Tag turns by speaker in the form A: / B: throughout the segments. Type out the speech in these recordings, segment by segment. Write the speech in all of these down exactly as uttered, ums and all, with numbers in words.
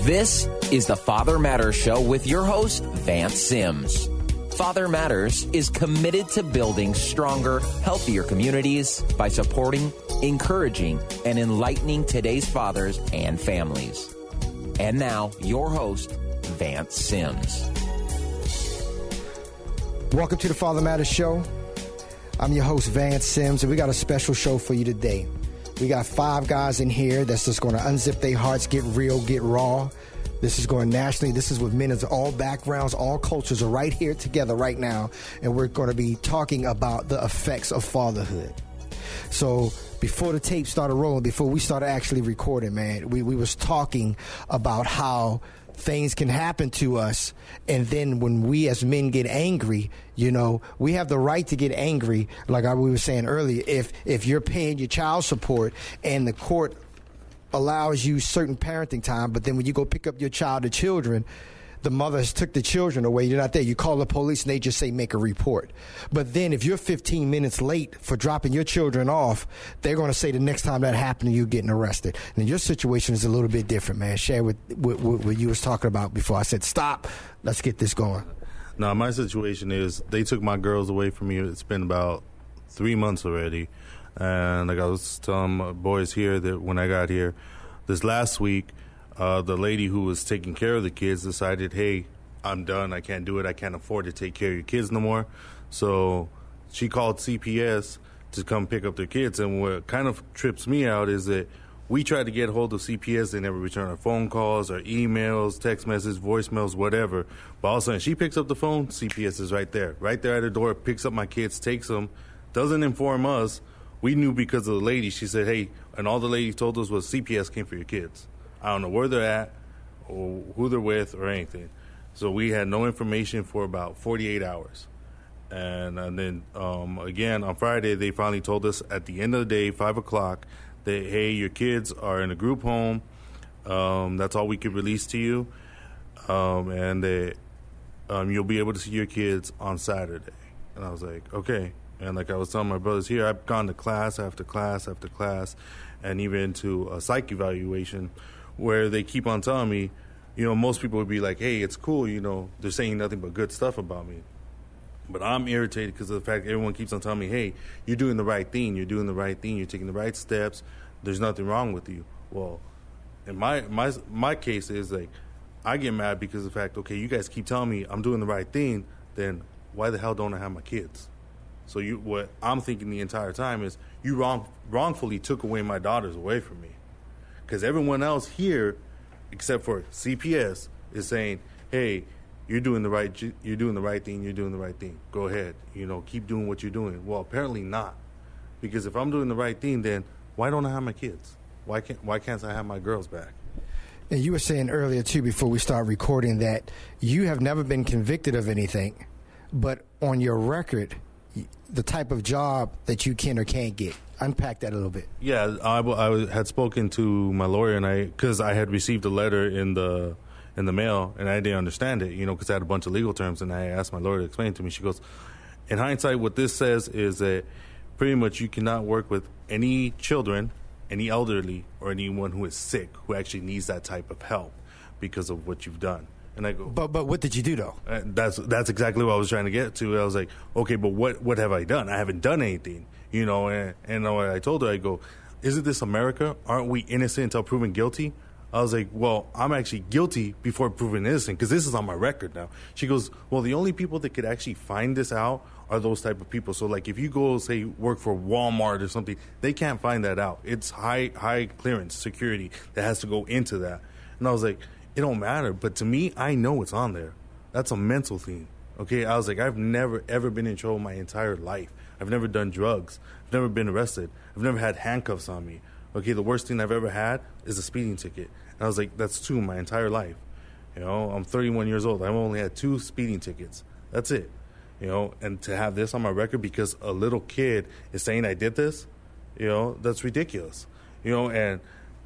A: This is the Father Matters Show with your host, Vance Sims. Father Matters is committed to building stronger, healthier communities by supporting, encouraging, and enlightening today's fathers and families. And now, your host, Vance Sims.
B: Welcome to the Father Matters Show. I'm your host, Vance Sims, and we got a special show for you today. We got five guys in here that's just going to unzip their hearts, get real, get raw. This is going nationally. This is with men of all backgrounds, all cultures are right here together right now, and we're going to be talking about the effects of fatherhood. So before the tape started rolling, before we started actually recording, man, we, we was talking about how things can happen to us, and then when we as men get angry, you know, we have the right to get angry, like I, we were saying earlier. If if you're paying your child support and the court allows you certain parenting time, but then when you go pick up your child or children, the mother has took the children away, you're not there, you call the police and they just say make a report. But then if you're fifteen minutes late for dropping your children off, they're going to say the next time that happened, you're getting arrested. And your situation is a little bit different, man. Share with what, what, what you was talking about before. I said, stop, let's get this going.
C: Now, my situation is they took my girls away from me. It's been about three months already. And like I was telling my boys here that when I got here this last week, Uh, the lady who was taking care of the kids decided, hey, I'm done. I can't do it. I can't afford to take care of your kids no more. So she called C P S to come pick up their kids. And what kind of trips me out is that we tried to get hold of C P S. They never return our phone calls, our emails, text messages, voicemails, whatever. But all of a sudden, she picks up the phone, C P S is right there. Right there at her door, picks up my kids, takes them, doesn't inform us. We knew because of the lady. She said, hey, and all the lady told us was C P S came for your kids. I don't know where they're at or who they're with or anything. So we had no information for about forty-eight hours. And, and then, um, again, on Friday, they finally told us at the end of the day, five o'clock, that, hey, your kids are in a group home. Um, that's all we could release to you. Um, and that um, you'll be able to see your kids on Saturday. And I was like, okay. And like I was telling my brothers here, I've gone to class after class after class and even to a psych evaluation, where they keep on telling me, you know, most people would be like, hey, it's cool, you know, they're saying nothing but good stuff about me. But I'm irritated because of the fact that everyone keeps on telling me, hey, you're doing the right thing, you're doing the right thing, you're taking the right steps, there's nothing wrong with you. Well, in my my my case is like, I get mad because of the fact, okay, you guys keep telling me I'm doing the right thing, then why the hell don't I have my kids? So you, what I'm thinking the entire time is you wrong, wrongfully took away my daughters away from me. Because everyone else here, except for C P S, is saying, "Hey, you're doing the right, you're doing the right thing. You're doing the right thing. Go ahead, you know, keep doing what you're doing." Well, apparently not, because if I'm doing the right thing, then why don't I have my kids? Why can't Why can't I have my girls back?
B: And you were saying earlier too, before we start recording, that you have never been convicted of anything, but on your record, the type of job that you can or can't get. Unpack that a little bit. Yeah,
C: I, I had spoken to my lawyer, and I because I had received a letter in the in the mail, and I didn't understand it, you know, because I had a bunch of legal terms, and I asked my lawyer to explain it to me. She goes, in hindsight, what this says is that pretty much you cannot work with any children, any elderly, or anyone who is sick, who actually needs that type of help because of what you've done. And I go,
B: but but what did you do though?
C: Uh, that's that's exactly what I was trying to get to. I was like, okay, but what what have I done? I haven't done anything, you know. And and I told her, I go, isn't this America? Aren't we innocent until proven guilty? I was like, well, I'm actually guilty before proven innocent because this is on my record now. She goes, well, the only people that could actually find this out are those type of people. So like, if you go say work for Walmart or something, they can't find that out. It's high high clearance security that has to go into that. And I was like, it don't matter, but to me, I know it's on there. That's a mental thing, okay? I was like, I've never, ever been in trouble my entire life. I've never done drugs. I've never been arrested. I've never had handcuffs on me, okay? The worst thing I've ever had is a speeding ticket. And I was like, that's two my entire life. You know, I'm thirty-one years old. I've only had two speeding tickets. That's it, you know? And to have this on my record because a little kid is saying I did this, you know, that's ridiculous, you know? And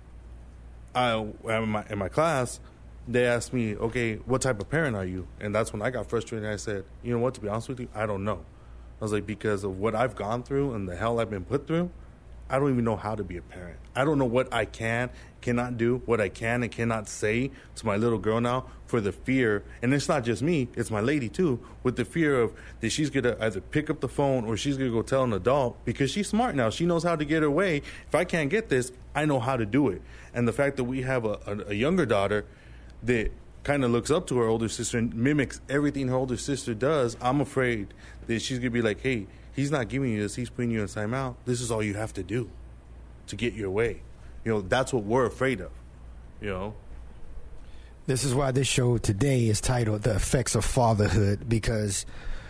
C: I, in my, in my class, they asked me, okay, what type of parent are you? And that's when I got frustrated. I said, you know what, to be honest with you, I don't know. I was like, because of what I've gone through and the hell I've been put through, I don't even know how to be a parent. I don't know what I can, cannot do, what I can and cannot say to my little girl now for the fear. And it's not just me, it's my lady too, with the fear of that she's going to either pick up the phone or she's going to go tell an adult, because she's smart now. She knows how to get her way. If I can't get this, I know how to do it. And the fact that we have a, a, a younger daughter that kind of looks up to her older sister and mimics everything her older sister does, I'm afraid that she's going to be like, hey, he's not giving you this, he's putting you in timeout. This is all you have to do to get your way. You know, that's what we're afraid of, you know.
B: This is why this show today is titled The Effects of Fatherhood, because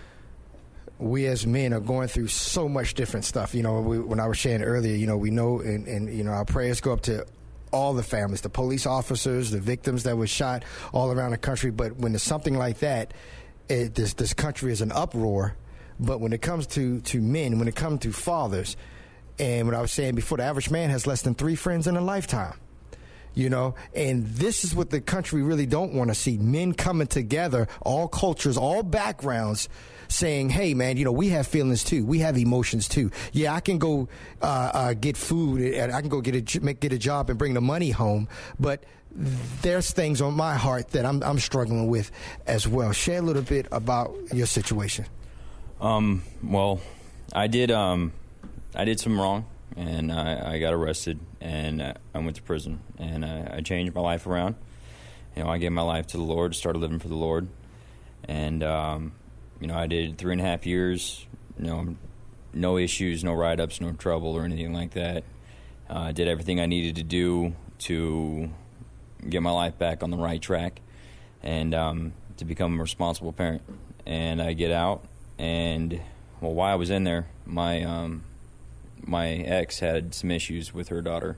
B: we as men are going through so much different stuff. You know, we, when I was sharing earlier, you know, we know, and, and, you know, our prayers go up to all the families, the police officers, the victims that were shot all around the country. But when there's something like that, it, this, this country is an uproar. But when it comes to, to men, when it comes to fathers, and what I was saying before, the average man has less than three friends in a lifetime. You know, and this is what the country really don't want to see. Men coming together, all cultures, all backgrounds, saying, hey, man, you know, we have feelings too. We have emotions too. Yeah, I can go uh, uh, get food and I can go get a, make, get a job and bring the money home. But there's things on my heart that I'm, I'm struggling with as well. Share a little bit about your situation.
D: Um, well, I did, um, I did some wrong. And I, I got arrested, and uh, I went to prison, and I, I changed my life around. You know, I gave my life to the Lord, started living for the Lord, and um, you know, I did three and a half years. You know, no issues, no write-ups, no trouble or anything like that. Uh, I did everything I needed to do to get my life back on the right track, and um, to become a responsible parent. And I get out, and well, while I was in there, my um, my ex had some issues with her daughter,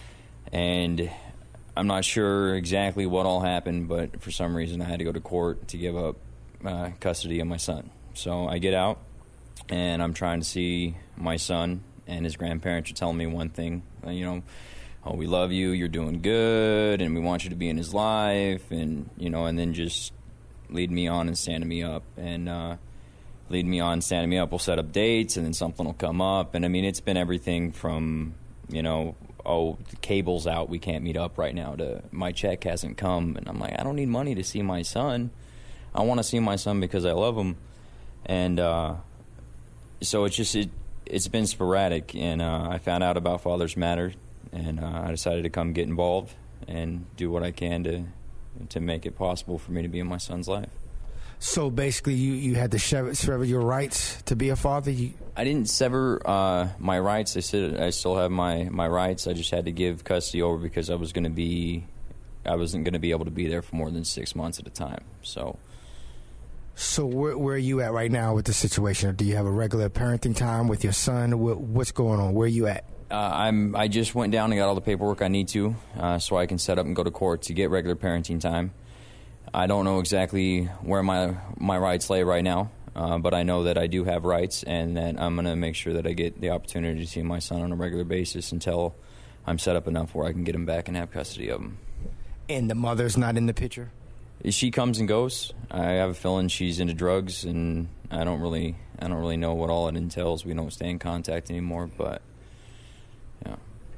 D: and I'm not sure exactly what all happened, but for some reason I had to go to court to give up uh, custody of my son. So I get out, and I'm trying to see my son, and his grandparents are telling me one thing, you know, oh, we love you, you're doing good, and we want you to be in his life, and, you know, and then just lead me on and standing me up, and uh lead me on, standing me up, we'll set up dates, and then something will come up. And, I mean, it's been everything from, you know, oh, the cable's out, we can't meet up right now, to my check hasn't come. And I'm like, I don't need money to see my son. I want to see my son because I love him. And uh, so it's just, it, it's been sporadic. And uh, I found out about Fathers Matter, and uh, I decided to come get involved and do what I can to to make it possible for me to be in my son's life.
B: So basically, you, you had to sever your rights to be a father? You...
D: I didn't sever uh, my rights. I said I still have my, my rights. I just had to give custody over because I was going to be, I wasn't going to be able to be there for more than six months at a time. So,
B: so where, where are you at right now with the situation? Do you have a regular parenting time with your son? What, what's going on? Where are you at?
D: Uh, I'm. I just went down and got all the paperwork I need to, uh, so I can set up and go to court to get regular parenting time. I don't know exactly where my my rights lay right now, uh, but I know that I do have rights, and that I'm going to make sure that I get the opportunity to see my son on a regular basis until I'm set up enough where I can get him back and have custody of him.
B: And the mother's not in the picture?
D: She comes and goes. I have a feeling she's into drugs, and I don't really I don't really know what all it entails. We don't stay in contact anymore, but yeah.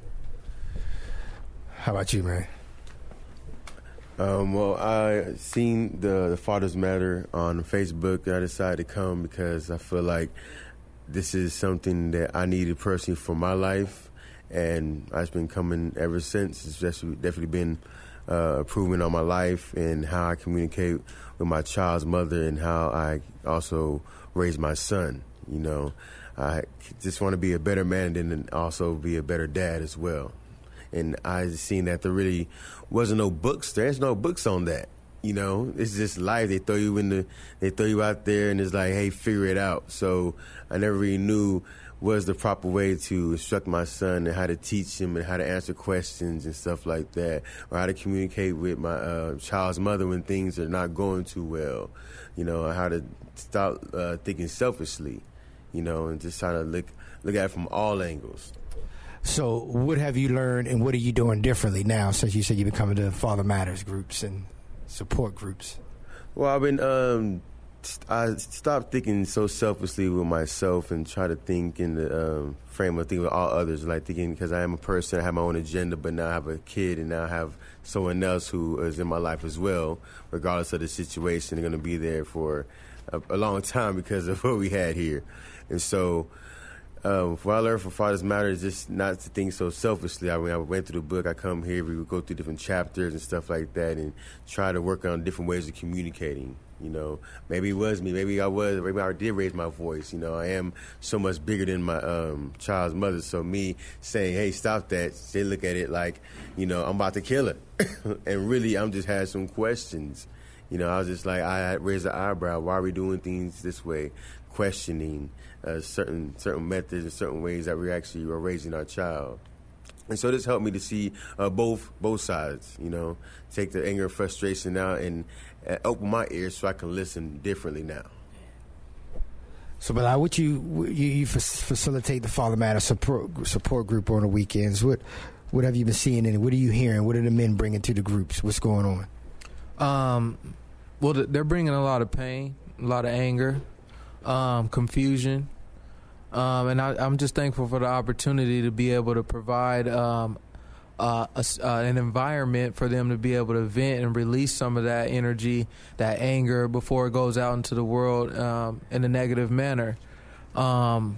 B: How about you, man?
E: Um, well, I seen the, the Fathers Matter on Facebook, and I decided to come because I feel like this is something that I needed personally for my life, and I've been coming ever since. It's just definitely been uh, improvement on my life and how I communicate with my child's mother and how I also raise my son. You know, I just want to be a better man and then also be a better dad as well. And I seen that there really wasn't no books. There's no books on that. You know, it's just life. They throw you in the, they throw you out there, and it's like, hey, figure it out. So I never really knew was the proper way to instruct my son and how to teach him and how to answer questions and stuff like that, or how to communicate with my uh, child's mother when things are not going too well. You know, how to stop uh, thinking selfishly. You know, and just try to look look at it from all angles.
B: So what have you learned, and what are you doing differently now since you said you've been coming to Father Matters groups and support groups?
E: Well, I've been um, I stopped thinking so selfishly with myself and try to think in the um, frame of thinking with all others, like thinking because I am a person, I have my own agenda, but now I have a kid and now I have someone else who is in my life as well, regardless of the situation. They're going to be there for a, a long time because of what we had here. And so um, what I learned from Fathers Matter is just not to think so selfishly. I mean, I went through the book, I come here, we would go through different chapters and stuff like that and try to work on different ways of communicating. You know, maybe it was me. Maybe I was. Maybe I did raise my voice. You know, I am so much bigger than my um, child's mother. So me saying, "Hey, stop that," they look at it like, you know, I'm about to kill her, and really, I'm just had some questions. You know, I was just like, I raised an eyebrow. Why are we doing things this way? Questioning uh, certain certain methods and certain ways that we actually are raising our child. And so this helped me to see uh, both both sides, you know, take the anger and frustration out and uh, open my ears so I can listen differently now.
B: So, but what you you, you facilitate the Father Matter support support group on the weekends. What what have you been seeing and what are you hearing? What are the men bringing to the groups? What's going on?
F: Um, well, they're bringing a lot of pain, a lot of anger, um, confusion. Um, and I, I'm just thankful for the opportunity to be able to provide um, uh, a, uh, an environment for them to be able to vent and release some of that energy, that anger, before it goes out into the world um, in a negative manner. Um,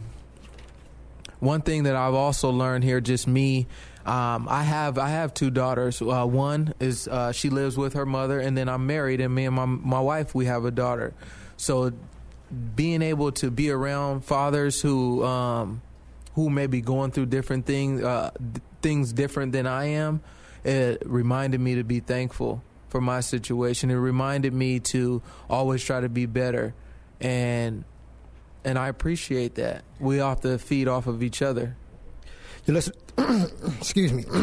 F: one thing that I've also learned here, just me, um, I have I have two daughters. Uh, one is uh, she lives with her mother, and then I'm married, and me and my my wife, we have a daughter. So being able to be around fathers who um, who may be going through different things, uh, d- things different than I am, it reminded me to be thankful for my situation. It reminded me to always try to be better, and and I appreciate that. We have to feed off of each other.
B: You listen. excuse me.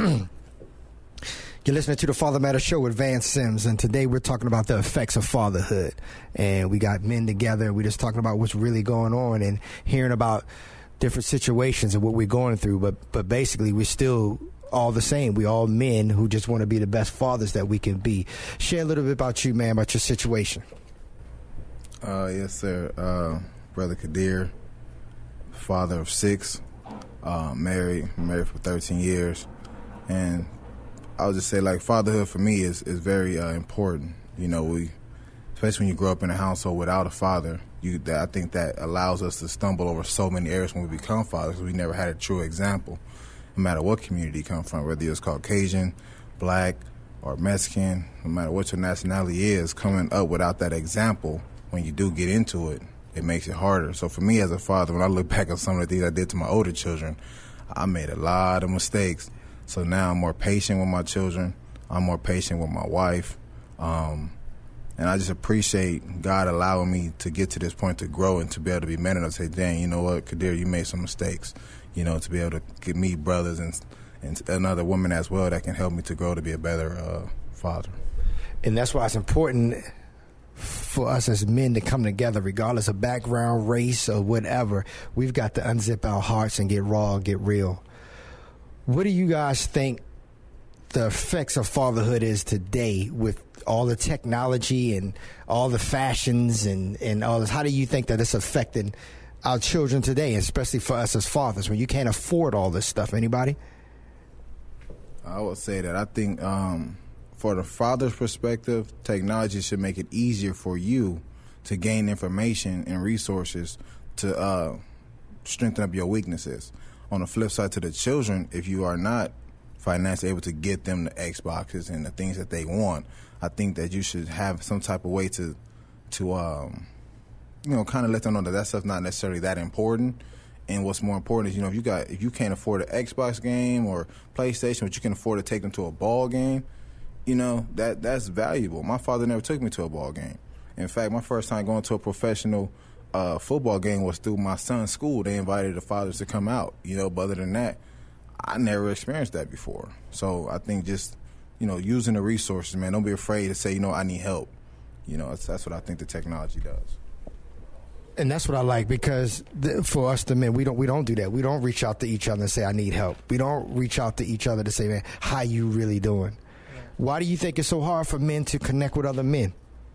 B: You're listening to the Father Matter Show with Vance Sims, and today we're talking about the effects of fatherhood. And we got men together. We're just talking about what's really going on and hearing about different situations and what we're going through. But but basically, we're still all the same. We all men who just want to be the best fathers that we can be. Share a little bit about you, man, about your situation.
G: Uh, yes, sir. Uh, Brother Kadir, father of six, uh, married, married for thirteen years, and I'll just say, like, fatherhood for me is, is very uh, important. You know, we, especially when you grow up in a household without a father, you that, I think that allows us to stumble over so many areas when we become fathers, because we never had a true example, no matter what community you come from, whether you're Caucasian, black, or Mexican, no matter what your nationality is, coming up without that example, when you do get into it, it makes it harder. So for me as a father, when I look back on some of the things I did to my older children, I made a lot of mistakes. So now I'm more patient with my children. I'm more patient with my wife. Um, and I just appreciate God allowing me to get to this point to grow and to be able to be man enough to say, dang, you know what, Kadir, you made some mistakes. You know, to be able to get me brothers and, and another woman as well that can help me to grow to be a better uh, father.
B: And that's why it's important for us as men to come together, regardless of background, race, or whatever. We've got to unzip our hearts and get raw and get real. What do you guys think the effects of fatherhood is today with all the technology and all the fashions and, and all this? How do you think that it's affecting our children today, especially for us as fathers, when you can't afford all this stuff? Anybody?
G: I would say that I think um, for the father's perspective, technology should make it easier for you to gain information and resources to uh, strengthen up your weaknesses. On the flip side, to the children, if you are not financially able to get them the Xboxes and the things that they want, I think that you should have some type of way to, to um, you know, kind of let them know that that stuff's not necessarily that important. And what's more important is, you know, if you got if you can't afford an Xbox game or PlayStation, but you can afford to take them to a ball game, you know, that that's valuable. My father never took me to a ball game. In fact, my first time going to a professional Uh, football game was through my son's school. They invited the fathers to come out, you know, but other than that, I never experienced that before. So I think just, you know, using the resources, man, don't be afraid to say, you know, I need help. You know, that's, that's what I think the technology does.
B: And that's what I like, because the, for us, the men, we don't we don't do that. We don't reach out to each other and say, I need help. We don't reach out to each other to say, man, how you really doing? Why do you think it's so hard for men to connect with other men?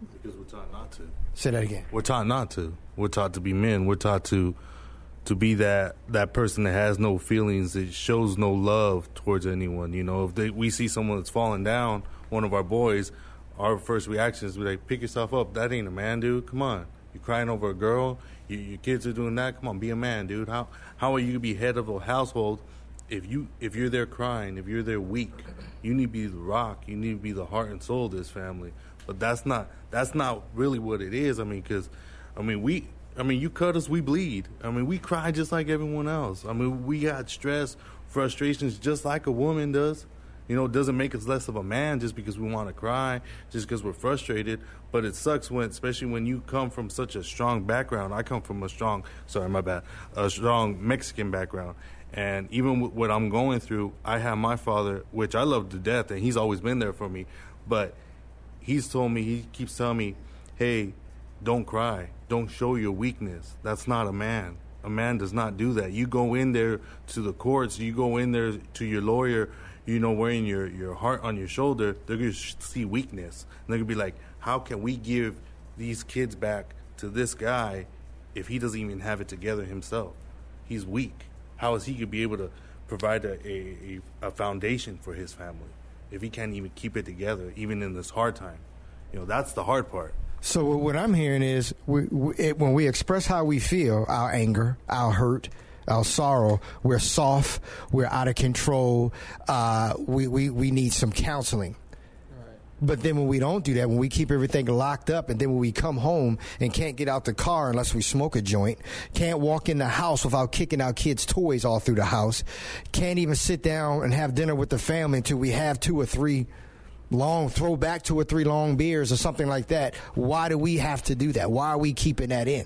C: Because we're taught not to.
B: Say that again.
C: We're taught not to. We're taught to be men. We're taught to to be that that person that has no feelings, that shows no love towards anyone. You know, if they, we see someone that's falling down, one of our boys, our first reaction is be like, pick yourself up. That ain't a man, dude. Come on. You're crying over a girl. You, your kids are doing that. Come on, be a man, dude. How how are you gonna be head of a household if you if you're there crying, if you're there weak? You need to be the rock. You need to be the heart and soul of this family. But that's not that's not really what it is. I mean, because I mean we. I mean, you cut us, we bleed. I mean, we cry just like everyone else. I mean, we got stress, frustrations, just like a woman does. You know, it doesn't make us less of a man just because we want to cry, just because we're frustrated. But it sucks when, especially when you come from such a strong background. I come from a strong, sorry, my bad, a strong Mexican background. And even with what I'm going through, I have my father, which I love to death, and he's always been there for me. But he's told me, he keeps telling me, hey, don't cry. Don't show your weakness. That's not a man. A man does not do that. You go in there to the courts, you go in there to your lawyer, you know, wearing your, your heart on your shoulder, they're going to see weakness. And they're going to be like, how can we give these kids back to this guy if he doesn't even have it together himself? He's weak. How is he going to be able to provide a, a, a foundation for his family if he can't even keep it together, even in this hard time? You know, that's the hard part.
B: So what I'm hearing is we, we, it, when we express how we feel, our anger, our hurt, our sorrow, we're soft, we're out of control, uh, we, we, we need some counseling. Right. But then when we don't do that, when we keep everything locked up, and then when we come home and can't get out the car unless we smoke a joint, can't walk in the house without kicking our kids' toys all through the house, can't even sit down and have dinner with the family until we have two or three long, throw back two or three long beers or something like that. Why do we have to do that? Why are we keeping that in?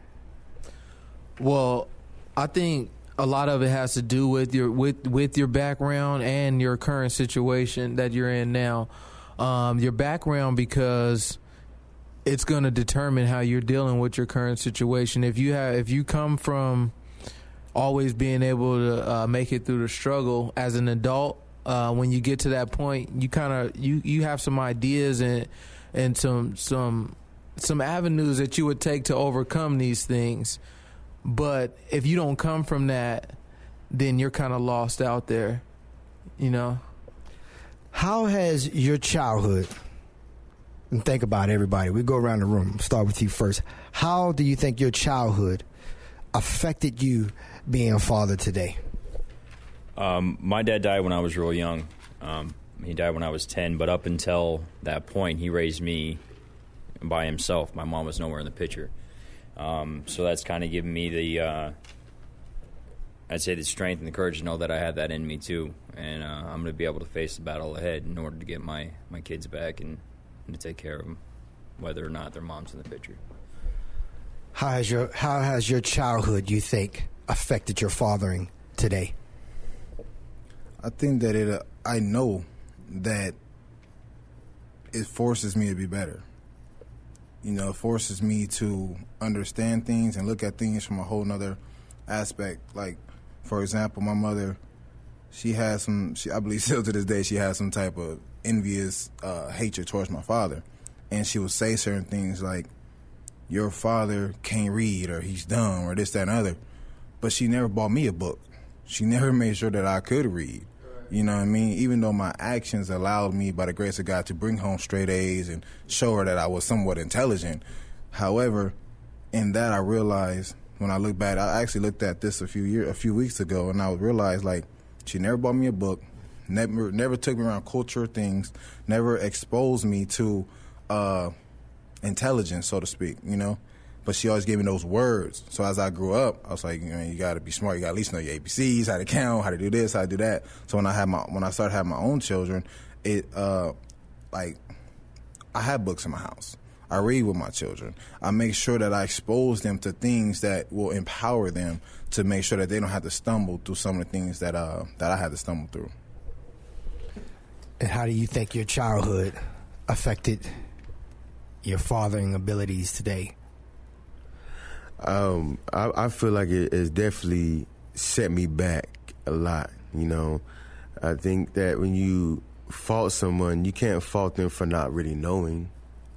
F: Well, I think a lot of it has to do with your with with your background and your current situation that you're in now. Um, your background, because it's going to determine how you're dealing with your current situation. If you have, if you come from always being able to uh, make it through the struggle as an adult, Uh, when you get to that point, you kind of you, you have some ideas and and some some some avenues that you would take to overcome these things. But if you don't come from that, then you're kind of lost out there, you know.
B: How has your childhood, and think about it, everybody, we go around the room, start with you first. How do you think your childhood affected you being a father today?
D: Um, my dad died when I was real young. Um, he died when I was ten, but up until that point, he raised me by himself. My mom was nowhere in the picture. Um, so that's kind of given me the, uh, I'd say the strength and the courage to know that I have that in me too. And uh, I'm going to be able to face the battle ahead in order to get my, my kids back and, and to take care of them, whether or not their mom's in the picture.
B: How has your, how has your childhood, you think, affected your fathering today?
G: I think that it. Uh, I know that it forces me to be better. You know, it forces me to understand things and look at things from a whole nother aspect. Like, for example, my mother, she has some. She, I believe still to this day, she has some type of envious uh, hatred towards my father, and she would say certain things like, "Your father can't read," or "He's dumb," or this, that, and other. But she never bought me a book. She never made sure that I could read. You know what I mean? Even though my actions allowed me, by the grace of God, to bring home straight A's and show her that I was somewhat intelligent. However, in that I realized, when I look back, I actually looked at this a few years, a few weeks ago, and I realized, like, she never bought me a book, never, never took me around culture things, never exposed me to uh, intelligence, so to speak, you know? But she always gave me those words. So as I grew up, I was like, you know, you got to be smart. You got to at least know your A B Cs, how to count, how to do this, how to do that. So when I had my when I started having my own children, it uh, like I have books in my house. I read with my children. I make sure that I expose them to things that will empower them to make sure that they don't have to stumble through some of the things that uh, that I had to stumble through.
B: And how do you think your childhood affected your fathering abilities today?
E: Um, I, I feel like it has definitely set me back a lot, you know. I think that when you fault someone, you can't fault them for not really knowing.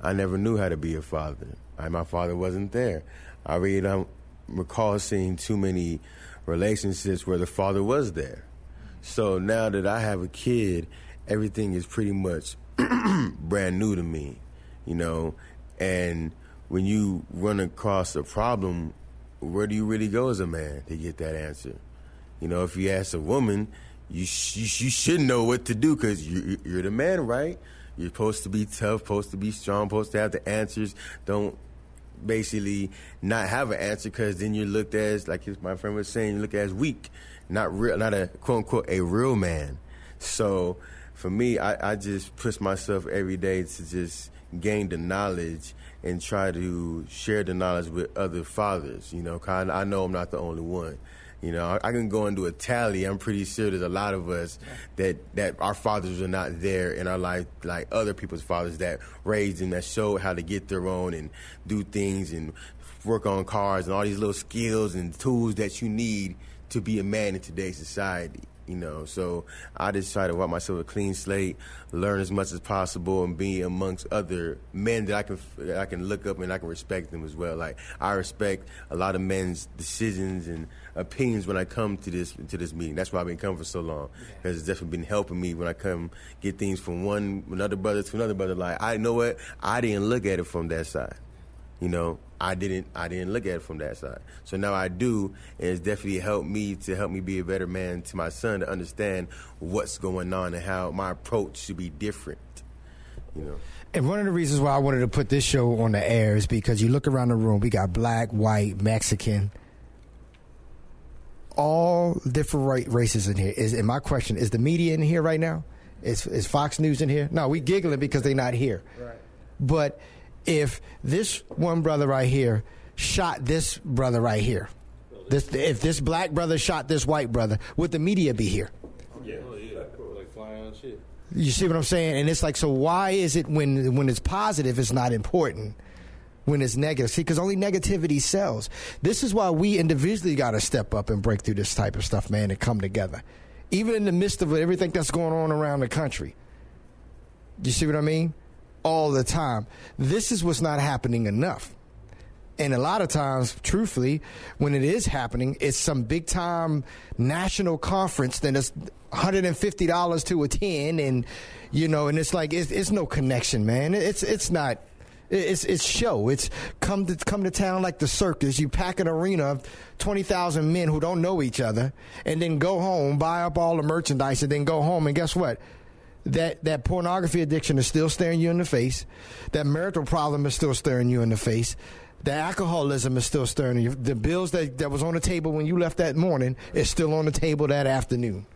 E: I never knew how to be a father. I, my father wasn't there. I really don't recall seeing too many relationships where the father was there. So now that I have a kid, everything is pretty much brand new to me, you know. And when you run across a problem, where do you really go as a man to get that answer? You know, if you ask a woman, you sh- you should know what to do because you, you're the man, right? You're supposed to be tough, supposed to be strong, supposed to have the answers. Don't basically not have an answer because then you're looked at as, like my friend was saying, you look at as weak, not real, not a quote unquote a real man. So for me, I, I just push myself every day to just gain the knowledge and try to share the knowledge with other fathers. You know, 'cause I know I'm not the only one. You know, I, I can go and do a tally. I'm pretty sure there's a lot of us that, that our fathers are not there in our life, like other people's fathers that raised them, that showed how to get their own and do things and work on cars and all these little skills and tools that you need to be a man in today's society. You know, so I just try to wipe myself a clean slate, learn as much as possible, and be amongst other men that I can that I can look up and I can respect them as well. Like I respect a lot of men's decisions and opinions when I come to this to this meeting. That's why I've been coming for so long, because it's definitely been helping me when I come get things from one another brother to another brother. Like I know what I didn't look at it from that side. You know, I didn't I didn't look at it from that side. So now I do, and it's definitely helped me to help me be a better man to my son, to understand what's going on and how my approach should be different, you know.
B: And one of the reasons why I wanted to put this show on the air is because you look around the room, we got black, white, Mexican, all different ra- races in here. Is, and my question, is the media in here right now? Is, is Fox News in here? No, we giggling because they're not here. Right. But if this one brother right here shot this brother right here, this if this black brother shot this white brother, would the media be here?
C: Yeah, yeah, like flying on shit.
B: You see what I'm saying? And it's like, so why is it when when it's positive, it's not important? When it's negative, see, because only negativity sells. This is why we individually got to step up and break through this type of stuff, man, and come together, even in the midst of everything that's going on around the country. You see what I mean? All the time. This is what's not happening enough. And a lot of times, truthfully, when it is happening, it's some big time national conference that is one hundred fifty dollars to attend. And, you know, and it's like, it's, it's no connection, man. It's, it's not, it's, it's show. It's come to, come to town like the circus. You pack an arena of twenty thousand men who don't know each other and then go home, buy up all the merchandise and then go home. And guess what? That that pornography addiction is still staring you in the face. That marital problem is still staring you in the face. The alcoholism is still staring you. The bills that, that was on the table when you left that morning is still on the table that afternoon.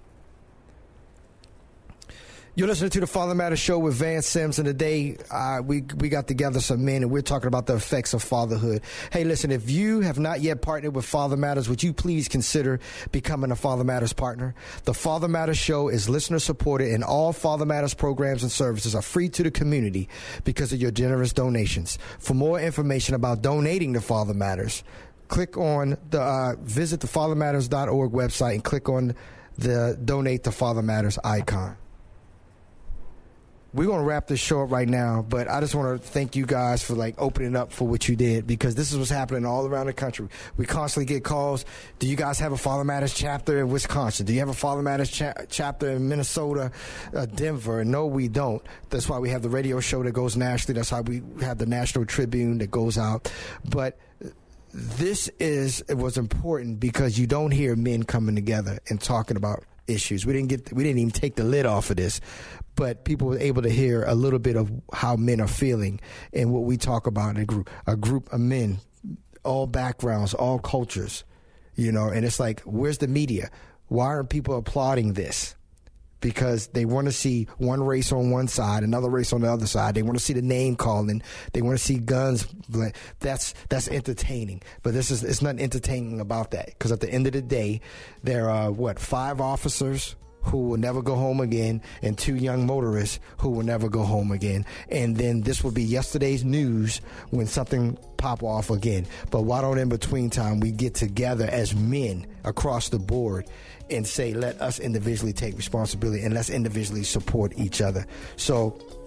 B: You're listening to the Father Matters Show with Vance Sims, and today uh, we we got together some men, and we're talking about the effects of fatherhood. Hey, listen, if you have not yet partnered with Father Matters, would you please consider becoming a Father Matters partner? The Father Matters Show is listener-supported, and all Father Matters programs and services are free to the community because of your generous donations. For more information about donating to Father Matters, click on the uh, visit the father matters dot org website and click on the Donate to Father Matters icon. We're going to wrap this show up right now, but I just want to thank you guys for like opening up for what you did, because this is what's happening all around the country. We constantly get calls. Do you guys have a Father Matters chapter in Wisconsin? Do you have a Father Matters cha- chapter in Minnesota, uh, Denver? No, we don't. That's why we have the radio show that goes nationally. That's how we have the National Tribune that goes out. But this is, it was important because you don't hear men coming together and talking about issues. We didn't get, we didn't even take the lid off of this, but people were able to hear a little bit of how men are feeling and what we talk about in a group, a group of men, all backgrounds, all cultures, you know, and it's like, where's the media? Why aren't people applauding this? Because they want to see one race on one side, another race on the other side. They want to see the name calling. They want to see guns. That's that's entertaining. But this is it's not entertaining about that. Because at the end of the day, there are, what, five officers who will never go home again and two young motorists who will never go home again. And then this will be yesterday's news when something pop off again. But why don't in between time we get together as men across the board and say, let us individually take responsibility and let's individually support each other. So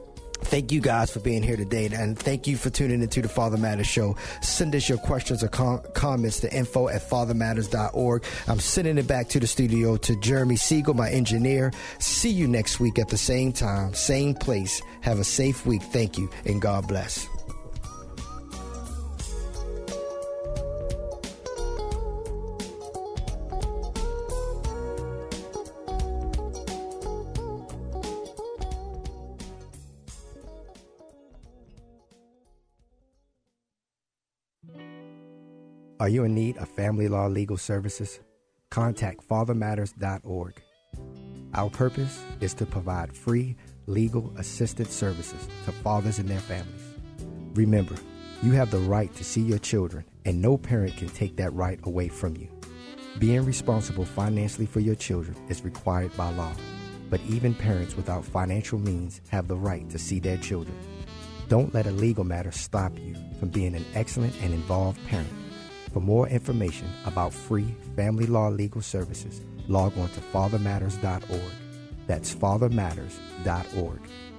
B: Thank you guys for being here today, and thank you for tuning into the Father Matters Show. Send us your questions or com- comments to info at father matters dot org. I'm sending it back to the studio to Jeremy Siegel, my engineer. See you next week at the same time, same place. Have a safe week. Thank you, and God bless. Are you in need of family law legal services? Contact father matters dot org. Our purpose is to provide free legal assistance services to fathers and their families. Remember, you have the right to see your children, and no parent can take that right away from you. Being responsible financially for your children is required by law, but even parents without financial means have the right to see their children. Don't let a legal matter stop you from being an excellent and involved parent. For more information about free family law legal services, log on to father matters dot org. That's father matters dot org.